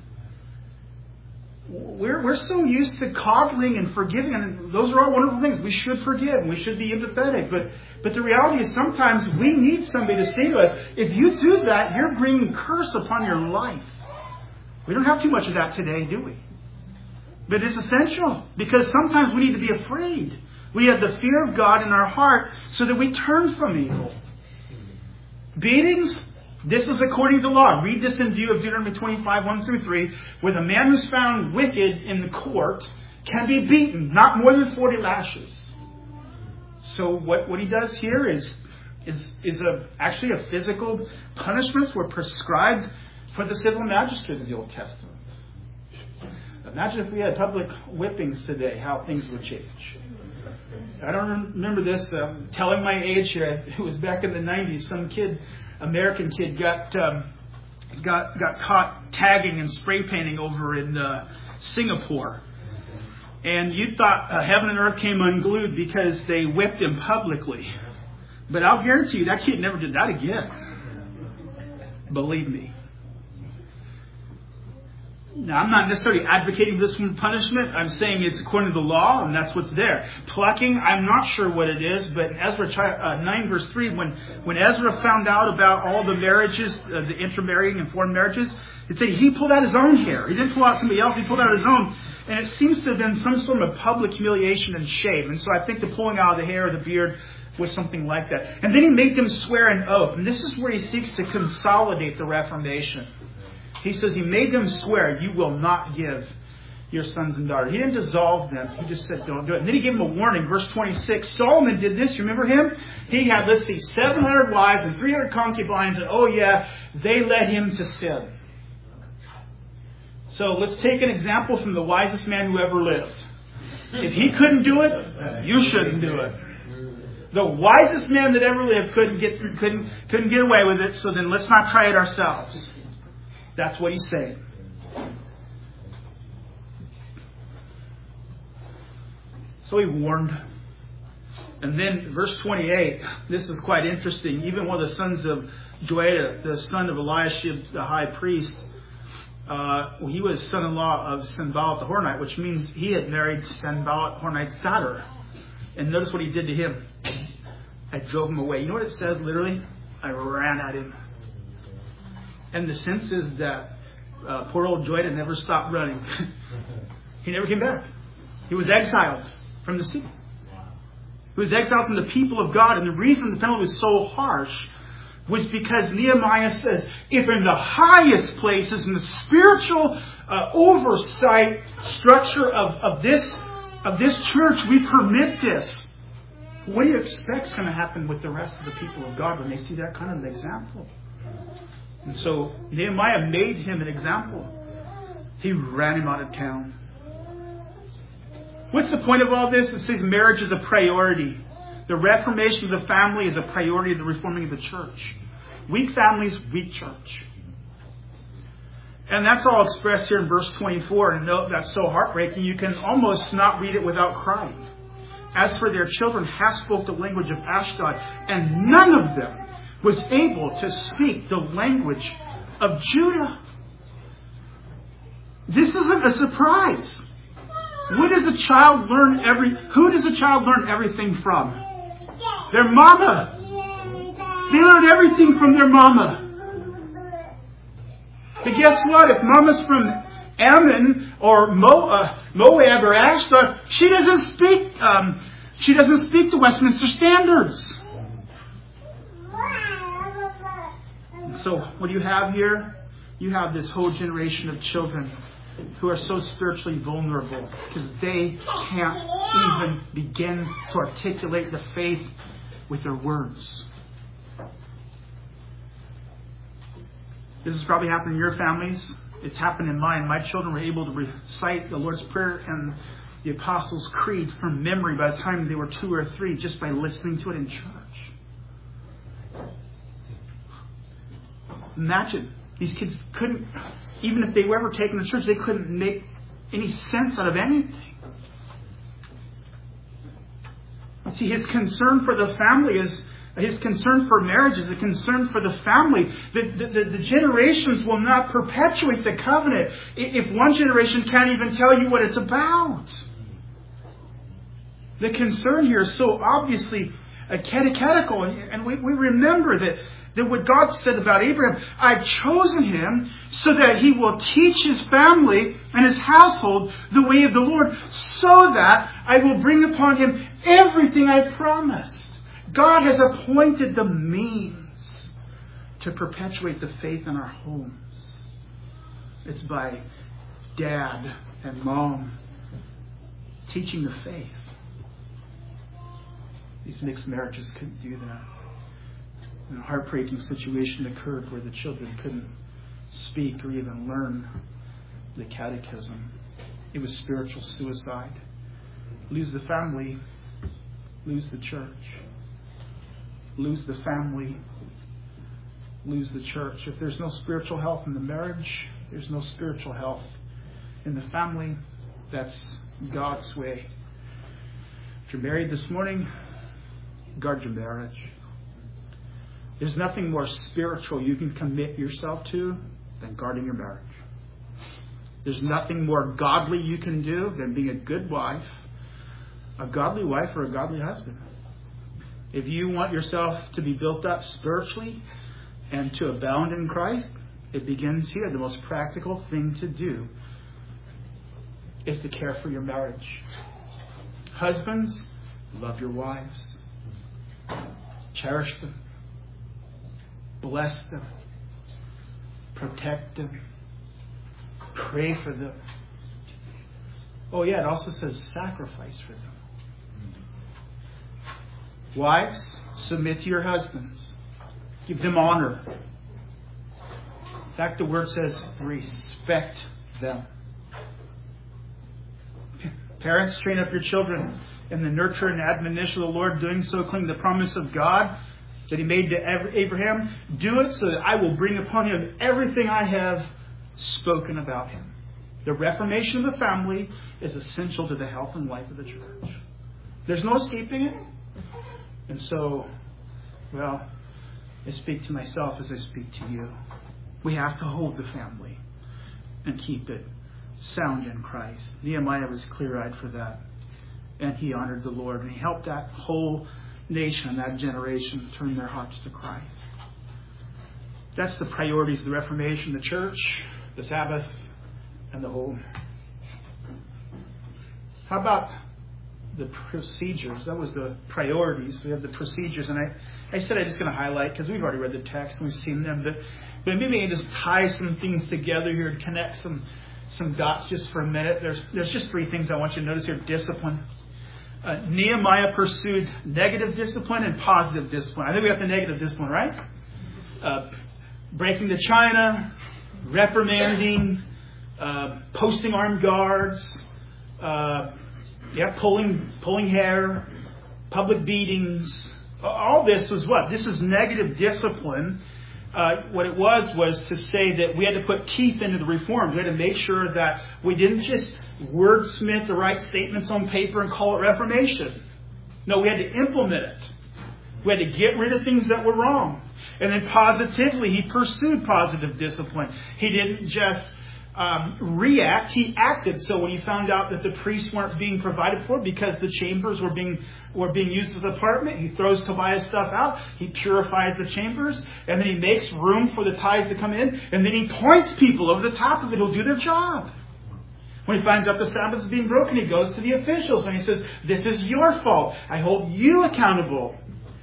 We're, we're so used to coddling and forgiving, and those are all wonderful things. We should forgive. We should be empathetic. But, but the reality is sometimes we need somebody to say to us, if you do that, you're bringing curse upon your life. We don't have too much of that today, do we? But it's essential because sometimes we need to be afraid. We have the fear of God in our heart so that we turn from evil. Beatings, this is according to law. Read this in view of Deuteronomy twenty-five, one through three, where the man who's found wicked in the court can be beaten, not more than forty lashes. So what, what he does here is, is, is a, actually a physical punishments were prescribed for the civil magistrate of the Old Testament. Imagine if we had public whippings today, how things would change. I don't remember this, um, telling my age here. It was back in the nineties. Some kid, American kid, got um, got, got caught tagging and spray painting over in uh, Singapore. And you thought uh, heaven and earth came unglued because they whipped him publicly. But I'll guarantee you that kid never did that again. Believe me. Now, I'm not necessarily advocating this one punishment. I'm saying it's according to the law, and that's what's there. Plucking, I'm not sure what it is, but in Ezra uh, nine verse three, when, when Ezra found out about all the marriages, uh, the intermarrying and foreign marriages, it said he pulled out his own hair. He didn't pull out somebody else, he pulled out his own. And it seems to have been some sort of public humiliation and shame. And so I think the pulling out of the hair or the beard was something like that. And then he made them swear an oath. And this is where he seeks to consolidate the Reformation. He says he made them swear, you will not give your sons and daughters. He didn't dissolve them. He just said, don't do it. And then he gave them a warning. Verse twenty-six, Solomon did this. Remember him? He had, let's see, seven hundred wives and three hundred concubines. And oh yeah, they led him to sin. So let's take an example from the wisest man who ever lived. If he couldn't do it, you shouldn't do it. The wisest man that ever lived couldn't get couldn't couldn't get away with it. So then let's not try it ourselves. That's what he's saying. So he warned. And then verse twenty-eight, this is quite interesting. Even one of the sons of Joiada, the son of Eliashib, the high priest, uh, well, he was son-in-law of Sanballat the Horonite, which means he had married Sanballat Horonite's daughter. And notice what he did to him. I drove him away. You know what it says literally? I ran at him. And the sense is that uh, poor old Joiada never stopped running. He never came back. He was exiled from the city. He was exiled from the people of God. And the reason the penalty was so harsh was because Nehemiah says, if in the highest places, in the spiritual uh, oversight structure of, of this of this church, we permit this, what do you expect is going to happen with the rest of the people of God when they see that kind of an example? And so Nehemiah made him an example. He ran him out of town. What's the point of all this? It says marriage is a priority. The reformation of the family is a priority of the reforming of the church. Weak families, weak church. And that's all expressed here in verse twenty-four. And note that's so heartbreaking, you can almost not read it without crying. As for their children, half spoke the language of Ashdod, and none of them was able to speak the language of Judah. This isn't a surprise. What does a child learn every? Who does a child learn everything from? Their mama. They learn everything from their mama. But guess what? If mama's from Ammon or Mo, uh, Moab or Ashdod, she doesn't speak. Um, she doesn't speak the Westminster Standards. So what do you have here? You have this whole generation of children who are so spiritually vulnerable because they can't even begin to articulate the faith with their words. This has probably happened in your families. It's happened in mine. My children were able to recite the Lord's Prayer and the Apostles' Creed from memory by the time they were two or three just by listening to it in church. Imagine, these kids couldn't, even if they were ever taken to church, they couldn't make any sense out of anything. See, his concern for the family is, his concern for marriage is a concern for the family. The, the, the, the generations will not perpetuate the covenant if one generation can't even tell you what it's about. The concern here is so obviously a catechetical, and we, we remember that That what God said about Abraham, I've chosen him so that he will teach his family and his household the way of the Lord, so that I will bring upon him everything I promised. God has appointed the means to perpetuate the faith in our homes. It's by dad and mom teaching the faith. These mixed marriages couldn't do that. And a heartbreaking situation occurred where the children couldn't speak or even learn the catechism. It was spiritual suicide. Lose the family, lose the church. Lose the family, lose the church. If there's no spiritual health in the marriage, there's no spiritual health in the family. That's God's way. If you're married this morning, guard your marriage. There's nothing more spiritual you can commit yourself to than guarding your marriage. There's nothing more godly you can do than being a good wife, a godly wife or a godly husband. If you want yourself to be built up spiritually and to abound in Christ, it begins here. The most practical thing to do is to care for your marriage. Husbands, love your wives. Cherish them. Bless them. Protect them. Pray for them. Oh yeah, it also says sacrifice for them. Wives, submit to your husbands. Give them honor. In fact, the word says respect them. Parents, train up your children in the nurture and admonition of the Lord, doing so cling to the promise of God that He made to Abraham. Do it so that I will bring upon him everything I have spoken about him. The reformation of the family is essential to the health and life of the church. There's no escaping it. And so, well, I speak to myself as I speak to you. We have to hold the family and keep it sound in Christ. Nehemiah was clear-eyed for that. And he honored the Lord. And he helped that whole nation, that generation, turn their hearts to Christ. That's the priorities of the Reformation, the church, the Sabbath, and the home. How about the procedures? That was the priorities. We have the procedures. And I, I said I'm just going to highlight, because we've already read the text and we've seen them, but, but maybe I can just tie some things together here and connect some, some dots just for a minute. There's, there's just three things I want you to notice here. Discipline. Uh, Nehemiah pursued negative discipline and positive discipline. I think we got the negative discipline, right? Uh, breaking the china, reprimanding, uh, posting armed guards, uh, yeah, pulling pulling hair, public beatings. All this was what? This is negative discipline. Uh, what it was was to say that we had to put teeth into the reforms. We had to make sure that we didn't just wordsmith the right statements on paper and call it reformation. No, we had to implement it. We had to get rid of things that were wrong. And then positively, he pursued positive discipline. He didn't just um, react, he acted. So when he found out that the priests weren't being provided for because the chambers were being were being used as an apartment, he throws Tobiah's stuff out, he purifies the chambers, and then he makes room for the tithe to come in, and then he points people over the top of it who'll do their job. When he finds out the Sabbath is being broken, he goes to the officials and he says, this is your fault. I hold you accountable.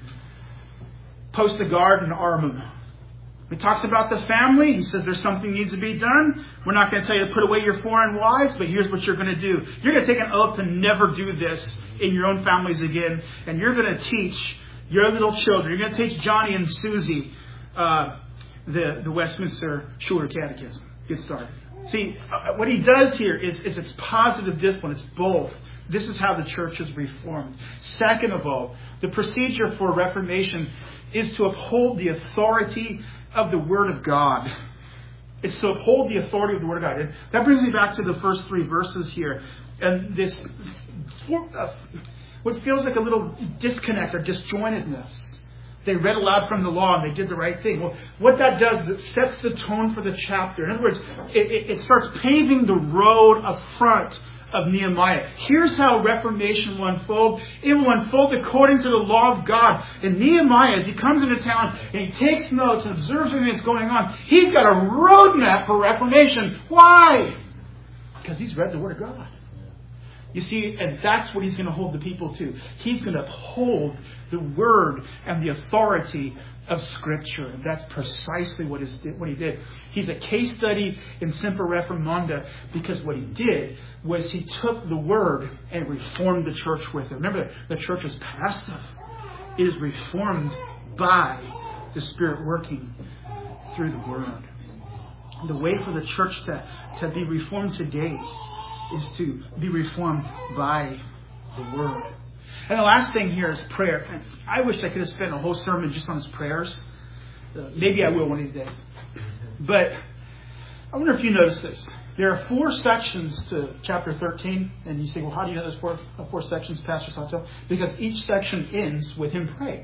Post a guard and arm them. He talks about the family. He says there's something needs to be done. We're not going to tell you to put away your foreign wives, but here's what you're going to do. You're going to take an oath to never do this in your own families again. And you're going to teach your little children. You're going to teach Johnny and Susie uh, the, the Westminster Shorter Catechism. Get started. See, what he does here is, is it's positive discipline. It's both. This is how the church is reformed. Second of all, the procedure for Reformation is to uphold the authority of the Word of God. It's to uphold the authority of the Word of God. And that brings me back to the first three verses here. And this, uh, what feels like a little disconnect or disjointedness. They read aloud from the law and they did the right thing. Well, what that does is it sets the tone for the chapter. In other words, it, it, it starts paving the road up front of Nehemiah. Here's how Reformation will unfold. It will unfold according to the law of God. And Nehemiah, as he comes into town and he takes notes and observes everything that's going on, he's got a roadmap for Reformation. Why? Because he's read the Word of God. You see, and that's what he's going to hold the people to. He's going to uphold the Word and the authority of Scripture. And that's precisely what, is, what he did. He's a case study in Semper Reformanda because what he did was he took the Word and reformed the church with it. Remember, the church is passive. It is reformed by the Spirit working through the Word. The way for the church to, to be reformed today is to be reformed by the Word. And the last thing here is prayer. And I wish I could have spent a whole sermon just on his prayers. Uh, maybe I will one of these days. But I wonder if you notice this. There are four sections to chapter thirteen. And you say, well, how do you know there's four, uh, four sections, Pastor Sato? Because each section ends with him praying.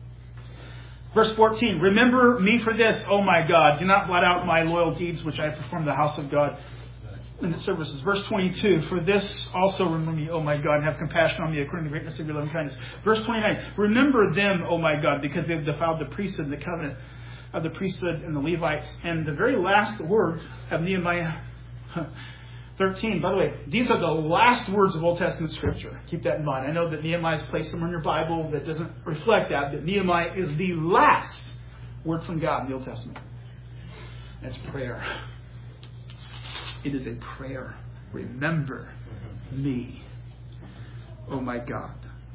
Verse fourteen, remember me for this, oh my God. Do not blot out my loyal deeds, which I perform in the house of God in the services. Verse twenty-two, for this also remember me, oh my God, and have compassion on me according to the greatness of your loving kindness. Verse twenty-nine, remember them, oh my God, because they've defiled the priesthood and the covenant of the priesthood and the Levites. And the very last words of Nehemiah thirteen, by the way, these are the last words of Old Testament Scripture. Keep that in mind. I know that Nehemiah is placed somewhere in your Bible that doesn't reflect that, but Nehemiah is the last word from God in the Old Testament. That's prayer. It is a prayer. Remember me, oh my God.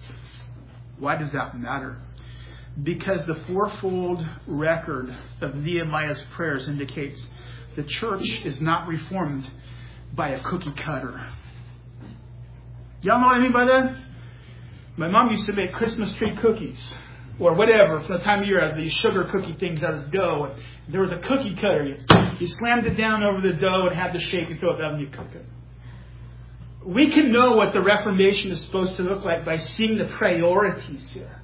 Why does that matter? Because the fourfold record of Nehemiah's prayers indicates the church is not reformed by a cookie cutter. Y'all know what I mean by that? My mom used to make Christmas tree cookies or whatever from the time of year out of these sugar cookie things out of dough. And there was a cookie cutter. You, you slammed it down over the dough and had to shake and throw it down and you cook it. We can know what the Reformation is supposed to look like by seeing the priorities here.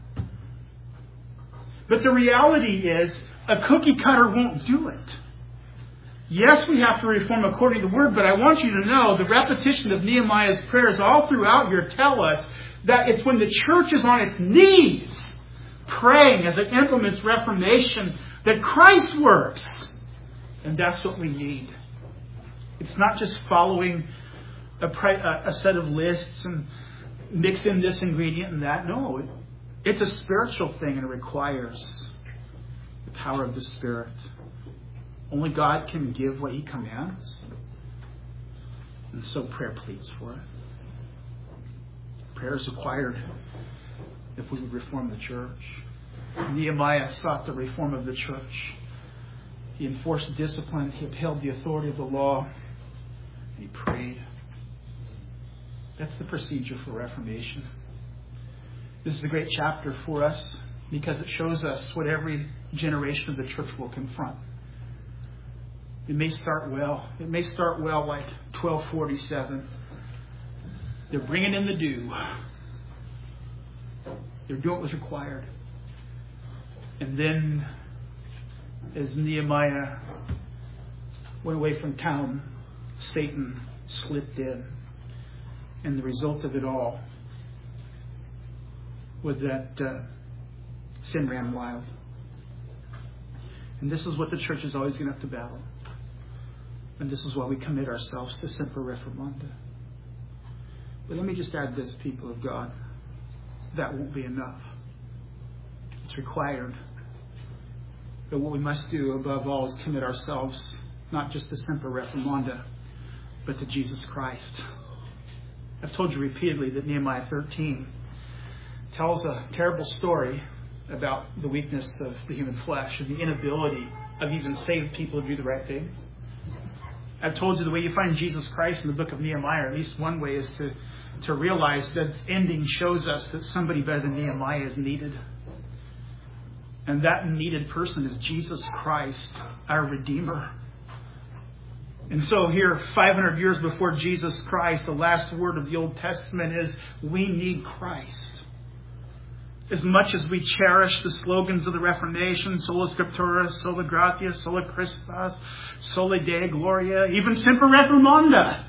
But the reality is a cookie cutter won't do it. Yes, we have to reform according to the Word, but I want you to know the repetition of Nehemiah's prayers all throughout here tell us that it's when the church is on its knees praying as it implements Reformation that Christ works. And that's what we need. It's not just following a, pre- a set of lists and mix in this ingredient and that. No, it, it's a spiritual thing and it requires the power of the Spirit. Only God can give what He commands. And so prayer pleads for it. Prayer is required if we would reform the church. Nehemiah sought the reform of the church. He enforced discipline. He upheld the authority of the law. And he prayed. That's the procedure for Reformation. This is a great chapter for us because it shows us what every generation of the church will confront. It may start well. It may start well like twelve forty-seven. They're bringing in the dew. They're doing what was required. And then, as Nehemiah went away from town, Satan slipped in. And the result of it all was that uh, sin ran wild. And this is what the church is always going to have to battle. And this is why we commit ourselves to Semper Reformanda. But let me just add this, people of God. That won't be enough. It's required. But what we must do above all is commit ourselves not just to Semper Reformanda, but to Jesus Christ. I've told you repeatedly that Nehemiah thirteen tells a terrible story about the weakness of the human flesh and the inability of even saved people to do the right thing. I've told you the way you find Jesus Christ in the book of Nehemiah, or at least one way, is to, to realize that its ending shows us that somebody better than Nehemiah is needed. And that needed person is Jesus Christ, our Redeemer. And so here, five hundred years before Jesus Christ, the last word of the Old Testament is, we need Christ. As much as we cherish the slogans of the Reformation, Sola Scriptura, Sola Gratia, Sola Christus, Sola Deo Gloria, even Semper Reformanda,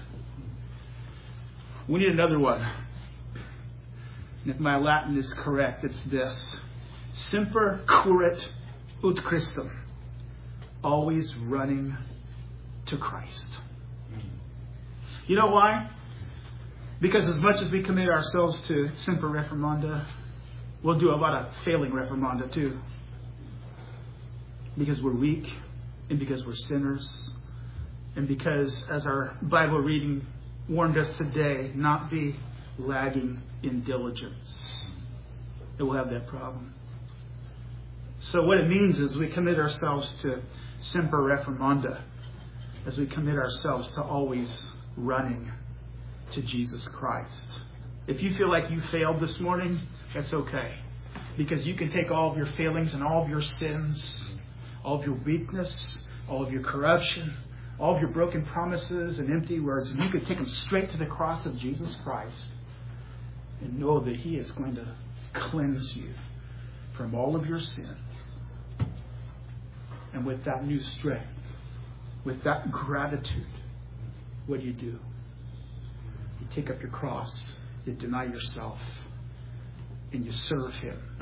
we need another one. And if my Latin is correct, it's this. Semper Currit ut Christum. Always running to Christ. You know why? Because as much as we commit ourselves to Semper Reformanda, we'll do a lot of failing Reformanda too. Because we're weak, and because we're sinners, and because, as our Bible reading warned us today, not be lagging in diligence. And we'll have that problem. So what it means is we commit ourselves to Semper Reformanda as we commit ourselves to always running to Jesus Christ. If you feel like you failed this morning, that's okay. Because you can take all of your failings and all of your sins, all of your weakness, all of your corruption, all of your broken promises and empty words, and you could take them straight to the cross of Jesus Christ and know that He is going to cleanse you from all of your sins. And with that new strength, with that gratitude, what do you do? You take up your cross, you deny yourself, and you serve Him